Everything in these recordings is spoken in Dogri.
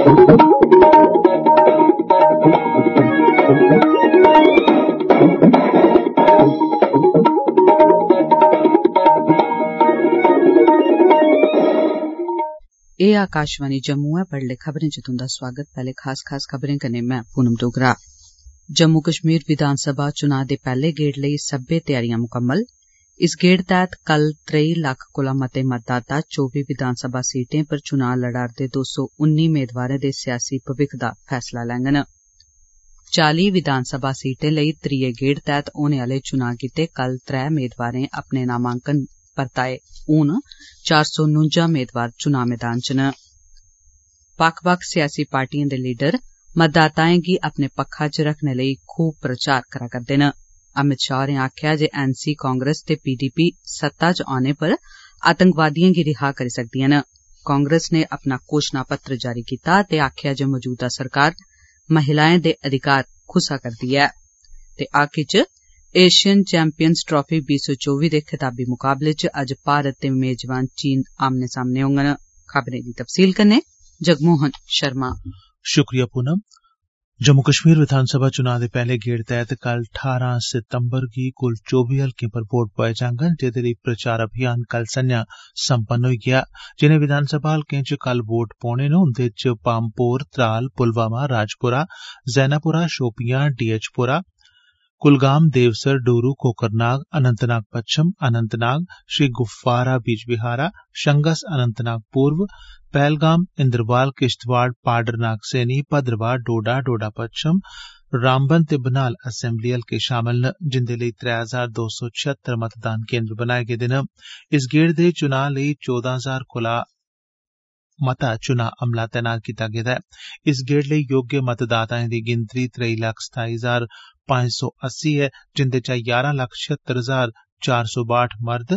एह् आकाशवाणी जम्मू ऐ। बडले खबरें च तुंदा स्वागत। पैह्ले खास खबरें कन्नै मैं पूनम डोगरा। जम्मू कश्मीर विधानसभा चुनां दे पैह्ले गेड़ लेई सब्बै तैयारियां मुकम्मल। इस गेड़ तैह्त कल 3 लक्ख कोला मते मतदाता 24 विधानसभा सीटें पर चुनां लड़ा'रदे 219 मेदवारें दे सियासी भविक्ख दा फैसला लैंगन। 40 विधानसभा सीटें लेई त्रीये गेड़ तैह्त होने आह्ले चुनां गित्तै कल 3 मेदवारें अपने नामांकन परताए। हून 449 मेदवार चुनां मैदान च न। बक्ख बक्ख सियासी पार्टिएं दे लीडर मतदाताएं गी अपने पक्खा च रखने लेई खूब प्रचार करा करदे न। अमित शाह होरें आखेआ जे एनसी कांग्रेस ते पीडीपी सत्ता च औने पर आतंकवादिएं गी रिहा करी सकदिआं न। कांग्रेस ने अपना घोषणा पत्र जारी कीता ते आखेआ जे मौजूदा सरकार महिलाएं दे अधिकार खुसा करदी ऐ। ते हाकी च एशियन चैंपियंस ट्राफी 2024 दे खिताबी मुकाबले च अज्ज भारत ते मेजबान चीन आमने सामने होंगन। खबरें दी तफसील कन्नै जगमोहन शर्मा। शुक्रिया पूनम। जम्मू कश्मीर विधानसभा चुनां दे पैह्ले गेड़ तैह्त कल 18 सितंबर गी कुल 24 हल्कें पर वोट पोआए जाङन, जेह्दे लेई प्रचार अभियान कल संझा संपन्न होई गेआ। जिनें विधानसभा हल्कें च कल वोट पौने न उंदे च पामपोर, त्राल, पुलवामा, राजपुरा, जैनापुरा, शोपियां, डीएचपुरा, कुलगाम, देवसर, डूरू, कोकरनाग, अनंतनाग पच्छम, अनंतनाग, श्री गुफ्फारा बिजबिहारा, शंगस, अनंतनाग पूर्व, पहलगाम, इंद्रवाल, किश्तवाड़, पाडर नागसैनी, भद्रवाह, डोडा, डोडा पच्छम, रामबन ते बनाल असेंबली हल्के शामल न, जिंदे लेई 3276 मतदान केन्द्र बनाए गेदे न। इस गेड़ दे चुनां लेई 14,000 कोला मता चुनां अमला तैनात कीता गेदा ऐ। इस गेड़ लेई योग्य मतदाताएं दी गिनतरी 3,27,580 ऐ, जिंदे चा 11,76,462 मर्द,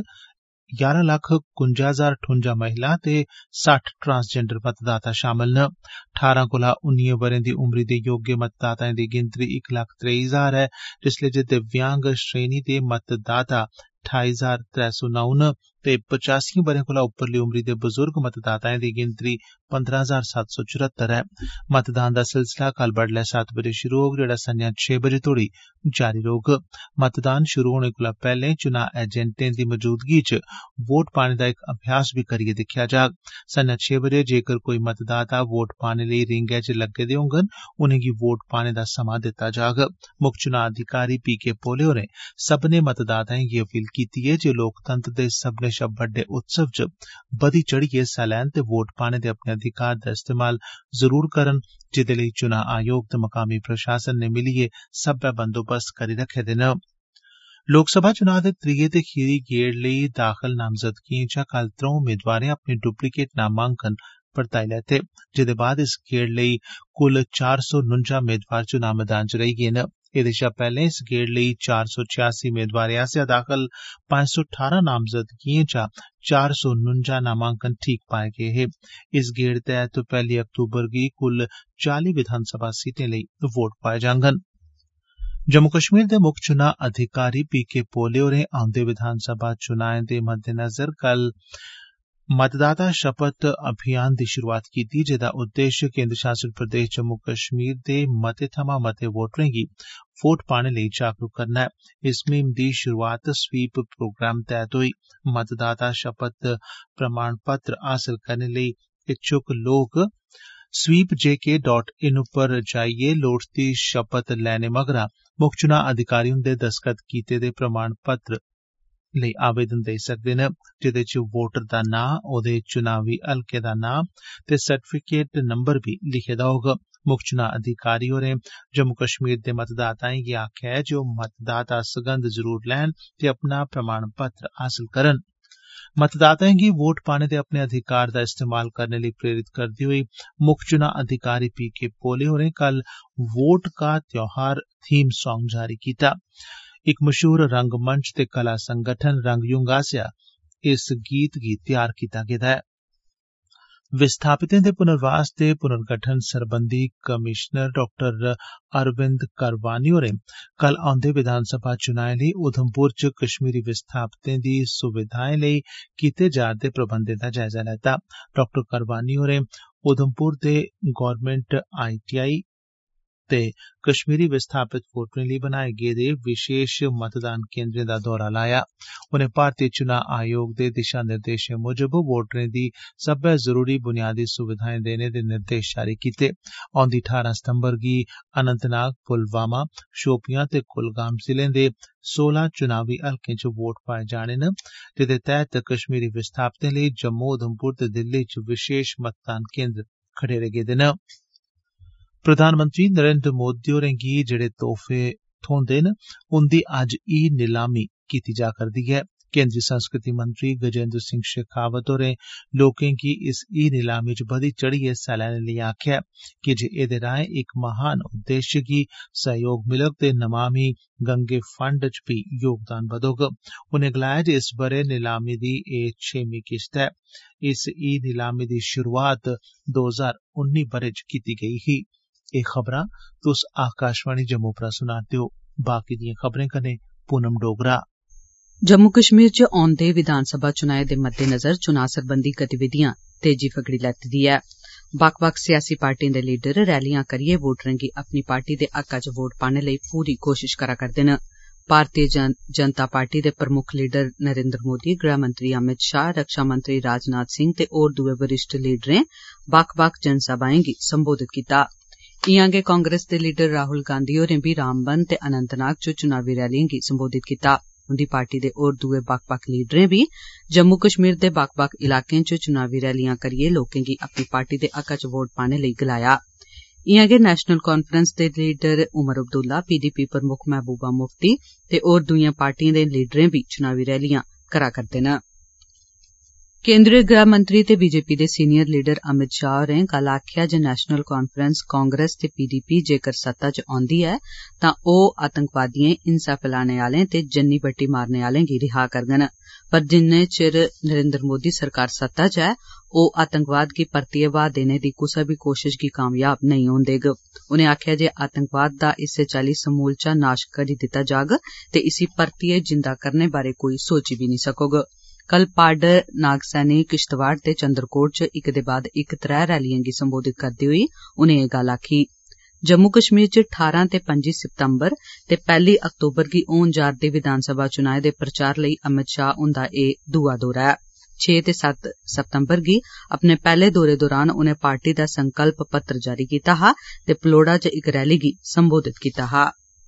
11,51,058 महिला ते 60 ट्रांसजेंडर मतदाता शामल न। 18 कोला 19 ब'रें दी उमरी दे योग्य मतदाताएं दी गिनतरी 1,23,000 ऐ, जिसलै जे दिव्यांग श्रेणी दे मतदाता 28,309 न ते 85 ब'रें कोला उप्परली उमरी दे बजुर्ग मतदाताएं दी गिनतरी 15,774 ऐ। मतदान दा सिलसिला कल बडलै 7 बजे शुरू होग, जेहड़ा संझा 6 बजे तोड़ी जारी रौह्ग। मतदान शुरू होने कोला पैह्ले चुनां एजेंटें दी मौजूदगी च वोट पाने दा इक अभ्यास बी करियै दिक्खेआ जाग। संझा 6 बजे जेकर कोई मतदाता वोट पाने लेई रींगै च लग्गे दे होङन, उनेंगी वोट पाने दा समां दित्ता जाग। मुक्ख चुनां अधिकारी पी के पोले होरें सब्भनें मतदाताएं गी अपील कीती ऐ जे लोकतंत्र दे सब्भनें शा बड्डे उत्सव च बधी चढ़ियै हिस्सा लैन ते वोट पाने दे अपने अधिकार दा इस्तेमाल जरूर करन, जेदे लेई चुनां आयोग ते मकामी प्रशासन ने मिलियै सब्बै बंदोबस्त करी रखे दे न। लोकसभा चुनां दे त्रीये ते खीरी गेड़ लेई दाखल नामजदगिएं चा कल 3 मेदवारें अपने डुप्लीकेट नामांकन परताई लैते, जेदे बाद इस गेड़ लेई कुल 449 मेदवार चुनां मैदान च रेही गे न। एह्दे शा पैह्ले इस गेड़ लेई 486 मेदवारें आसेआ दाखल 518 नामजदगिएं चा 449 नामांकन ठीक पाए गे हे। इस गेड़ तैह्त 1 अक्तूबर गी कुल 40 विधानसभा सीटें लेई वोट पाए जाङन। जम्मू कश्मीर दे मुक्ख चुनां अधिकारी पी के पोले होरें औंदे विधानसभा चुनाएं दे मद्देनजर कल मतदाता शपथ अभियान दी शुरूआत कीती, जेदा उद्देश्य केन्द्र शासित प्रदेश जम्मू कश्मीर दे मते थमां मते वोटरें गी वोट पाने लेई जागरूक करना ऐ। इस मुहिम दी शुरूआत स्वीप प्रोग्राम तैह्त होई। मतदाता शपथ प्रमाण पत्र हासल करने लेई इच्छुक लोक sweepjk.in उप्पर जाइयै लोड़चदी शपथ लैने मगरा मुक्ख चुनां अधिकारी हुंदे दस्तखत कीते दे प्रमाण पत्र लेई आवेदन देई सकदे न, जेदे च वोटर दा नां, ओह्दे चुनावी हलके दा नां ते सर्टिफिकेट नंबर बी लिखे दा होग। मुक्ख चुनां अधिकारी होरें जम्मू कश्मीर दे मतदाताएं गी आखेआ ऐ जे ओह् मतदाता सगंध जरूर लैन ते अपना प्रमाण पत्र हासल करन। मतदाताएं गी वोट पाने दे अपने अधिकार दा इस्तेमाल करने लेई प्रेरित करदे होई मुक्ख चुनां अधिकारी पी के पोले होरें कल वोट का त्योहार थीम सांग जारी कीता। इक मशहूर रंगमंच ते कला संगठन रंगयुंग आसेआ इस गीत गी तैयार कीता गेदा ऐ। विस्थापितें दे पुनर्वास ते पुनर्गठन सरबंधी कमिशनर डॉ अरविंद करवानी होरें कल औंदे विधानसभा चुनाएं लेई उधमपुर च कश्मीरी विस्थापितें दी सुविधाएं लेई कीते जा'रदे प्रबंधें दा जायजा लैता। डॉ करवानी होरें उधमपुर दे गौरमेंट ITI ते कश्मीरी विस्थापित वोटरें लेई बनाए गेदे विशेष मतदान केन्द्रें दा दौरा लाया। उनें भारतीय चुनां आयोग दे दिशा निर्देशें मुजब वोटरें दी सब्बै जरूरी बुनियादी सुविधाएं देने दे निर्देश जारी कीते। औंदी 18 सितंबर गी अनंतनाग, पुलवामा, शोपियां ते कुलगाम जिलें दे 16 चुनावी हलकें च वोट पाए जाने न, जेदे तैहत कश्मीरी विस्थापितें लेई जम्मू, उधमपुर ते दिल्ली च विशेष मतदान केन्द्र खडेरे गेदे न। प्रधानमंत्री नरेंद्र मोदी होरें गी जेड़े तोहफे थ्होंदे न उंदी अज्ज नीलामी कीती जा करदी ऐ। केंद्री संस्कृति मंत्री गजेंद्र सिंह शेखावत होरें लोकें गी इस नीलामी च बधी चढ़ियै हिस्सा लैने लेई आखेआ कि जे एदे राएं इक महान उद्देश्य गी सहयोग मिलग ते नमामि गंगे फंड च बी योगदान बधोग। उनें गलाया जे इस बरे नीलामी दी एह 6मीं किश्त ऐ। इस नीलामी दी शुरुआत 2019 बरे च कीती गेई ही। एह खबरां तुस आकाशवाणी जम्मू परा सुना दे ओ। बाकी दिएं खबरें कन्नै पूनम डोगरा। जम्मू कश्मीर च औंदे विधानसभा चुनाएं दे मद्देनजर चुनां सरबंधी गतिविधियां तेजी फगड़ी लैती दी ऐ। बक्ख बक्ख सियासी पार्टिएं दे लीडर रैलियां करियै वोटरें गी अपनी पार्टी दे हक्का च वोट पाने लेई पूरी कोशिश करा करदे न। भारतीय जनता पार्टी दे प्रमुक्ख लीडर नरेंद्र मोदी, गृहमंत्री अमित शाह, रक्षा मंत्री राजनाथ सिंह ते होर दुए वरिष्ठ लीडरें बक्ख बक्ख जनसभाएं गी संबोधित कीता। इयां गै कांग्रेस दे लीडर राहुल गांधी होरें बी रामबन ते अनंतनाग च चुनावी रैलिएं गी संबोधित कीता। उंदी पार्टी दे होर दुए बक्ख बक्ख लीडरें बी जम्मू कश्मीर दे बक्ख बक्ख इलाकें च चुनावी रैलियां करियै लोकें गी अपनी पार्टी दे हक्का च वोट पाने लेई गलाया। इयां गै नेशनल कांफ्रेंस दे लीडर उमर अब्दुल्ला, PDP प्रमुक्ख महबूबा मुफ्ती ते होर दुईएं पार्टिएं दे लीडरें बी चुनावी रैलियां करा करदे न। केंद्रीय गृहमंत्री ते बीजेपी दे सीनियर लीडर अमित शाह होरें कल आखेआ जे नेशनल कांफ्रेंस, कांग्रेस ते PDP जेकर सत्ता च औंदी ऐ तां ओह आतंकवादिएं, हिंसा फैलाने आलें ते जन्नी बट्टी मारने आलें गी रिहा करङन। पर जिन्ने चिर नरेंद्र मोदी सरकार सत्ता च ऐ, ओह आतंकवाद गी परतियै ब्हाऽ देने दी कुसै बी कोशिश गी कामयाब नेईं होन देग। उनें आखेआ जे आतंकवाद दा इस्सै चाल्ली समूलचा नाश करी दित्ता जाग ते इसी परतियै जिंदा करने बारै कोई सोची बी नेईं सकोग। कल पाडर, नागसैनी, किश्तवाड़ ते चंद्रकोट च इक दे बाद इक 3 रैलिएं गी संबोधित करदे होई उनें एह गल्ल आखी। जम्मू कश्मीर च 18 ते 25 सितंबर ते 1 अक्तूबर गी होन जा'रदे विधानसभा चुनाएं दे प्रचार लेई अमित शाह हुंदा एह दूआ दौरा ऐ। 6 ते 7 सितंबर गी अपने पैहले दौरे दौरान उनें पार्टी दा संकल्प पत्र जारी कीता हा ते पलोड़ा च इक रैली गी संबोधित कीता हा।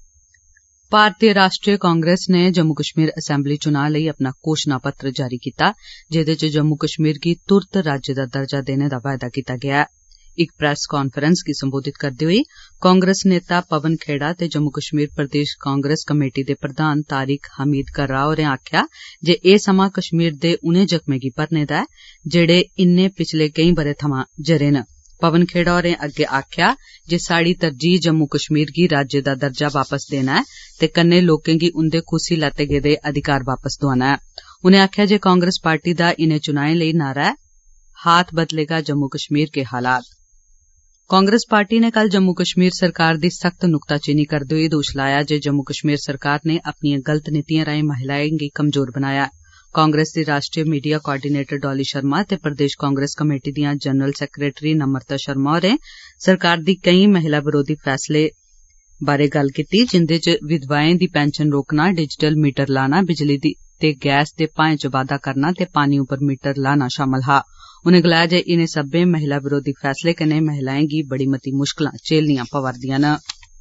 भारतीय राष्ट्रीय कांग्रेस ने जम्मू कश्मीर असैम्बली चुनां लेई अपना घोषणा पत्र जारी कीता, जेदे च जम्मू कश्मीर गी तुरत राज्य दा दर्जा देने दा वायदा कीता गेआ ऐ। इक प्रेस कांफ्रेंस गी संबोधित करदे होई कांग्रेस नेता पवन खेड़ा ते जम्मू कश्मीर प्रदेश कांग्रेस कमेटी दे प्रधान तारिक हमीद कर्रा होरें आखेआ जे एह समां कश्मीर दे उनें जख्में गी भरने दा ऐ जेड़े इन्ने पिछले केई ब'रें थमां जरे न। पवन खेड़ा होरें अग्गे आखेआ जे साड़ी तरजीह जम्मू कश्मीर गी राज्य दा दर्जा वापस देना ऐ ते कन्नै लोकें गी उंदे खुस्सी लैते गेदे अधिकार वापस दोआना ऐ। उनें आखेआ जे कांग्रेस पार्टी दा इनें चुनाएं लेई नारा ऐ, हाथ बदलेगा जम्मू कश्मीर के हालात। कांग्रेस पार्टी ने कल जम्मू कश्मीर सरकार दी सख्त नुक्ताचीनी करदे होई दोश लाया जे जम्मू कश्मीर सरकार ने अपनिएं गलत नीतिएं राएं महिलाएं गी कमजोर बनाया ऐ। कांग्रेस दी राष्ट्रीय मीडिया कोआर्डीनेटर डॉली शर्मा ते प्रदेश कांग्रेस कमेटी दियां जनरल सैक्रेटरी नम्रता शर्मा होरें सरकार दी केई महिला विरोधी फैसले बारै गल्ल कीती, जिंदे च विधवाएं दी पेंशन रोकना, डिजिटल मीटर लाना, बिजली ते गैस दे भाएं च बाद्दा करना ते पानी उप्पर मीटर लाना शामल हा। उनें गलाया जे इनें सब्बै महिला विरोधी फैसले कन्नै महिलाएं गी बड़ी मती मुश्कलां झेलनियां पवा'रदियां न।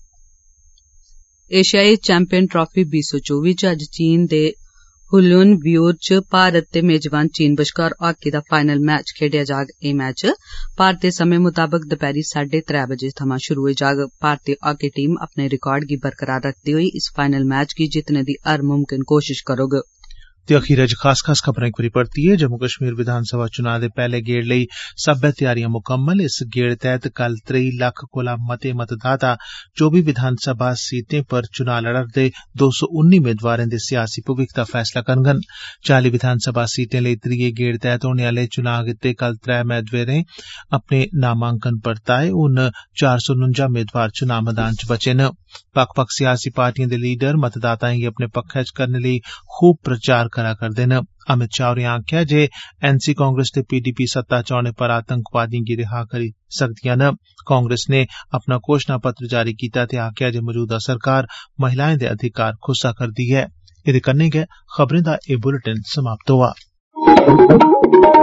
एशियाई चैंपियन ट्राफी 2024 च अज्ज चीन दे हुलुन ब्यूर च भारत ते मेजबान चीन बश्कार हाकी दा फाइनल मैच खेडेआ जाग। एह मैच भारतीय समें मुताबक दपैहरी 3:30 बजे थमां शुरू होई जाग। भारतीय हाकी टीम अपने रिकार्ड गी बरकरार रखदे होई इस फाइनल मैच गी जितने दी हर मुमकिन कोशिश करोग। ते अखीरै च खास खबरां इक बारी परतियै जम्मू कश्मीर विधानसभा चुनां दे पैहले गेड़ लेई सब्बै तैयारियां मुकम्मल। इस गेड़ तैहत कल 3 लक्ख कोला मते मतदाता 24 विधानसभा सीटें पर चुनां लड़ा'रदे 219 मेदवारें दे सियासी भविक्ख दा फैसला करङन। 40 विधानसभा सीटें लेई त्रीये गेड़ तैहत होने आले चुनां गितै कल 3 मेदवारें अपने नामांकन परताए। हुन 449 मेदवार चुनां मैदान च बचे न। बक्ख बक्ख सियासी पार्टिएं दे लीडर मतदाताएं गी अपने पक्खै च करने लेई खूब प्रचार करा करदे न। अमित शाह होरें आखेआ जे एनसी कांग्रेस ते पीडीपी सत्ता च औने पर आतंकवादिएं गी रिहा करी सकदिआं न। कांग्रेस ने अपना घोषणा पत्र जारी कीता ते आखेआ जे मौजूदा सरकार महिलाएं दे अधिकार खुस्सा करदी ऐ। एह्दे कन्नै गै खबरें दा एह् बुलेटिन समाप्त होआ।